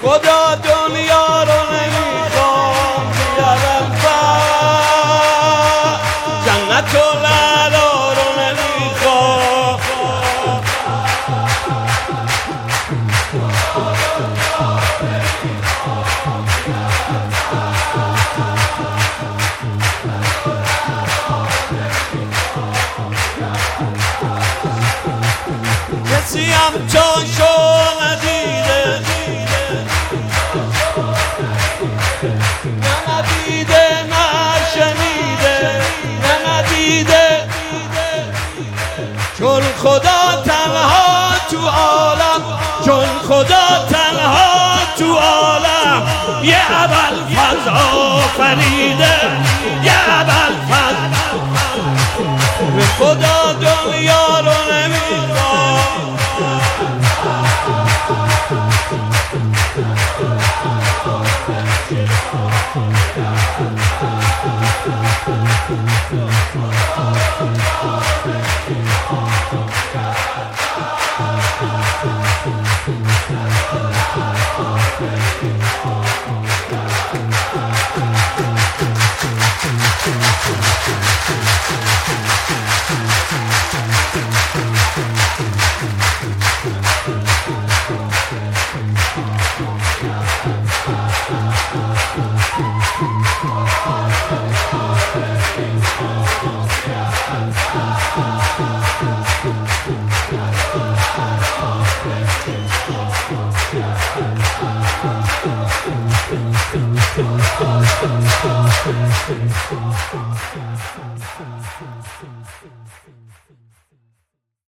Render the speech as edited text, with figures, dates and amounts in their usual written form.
خدا دنیا رو نمیخوام بیارم جنت و لعلا رو نمیخوام کسی هم چون شو ندیده ندیده نشنیده ندیده چون خدا تنها تو عالم چون خدا تنها تو عالم یه ابوالفضل آفریده یه ابوالفضل خدا دنیا رو نمیخوام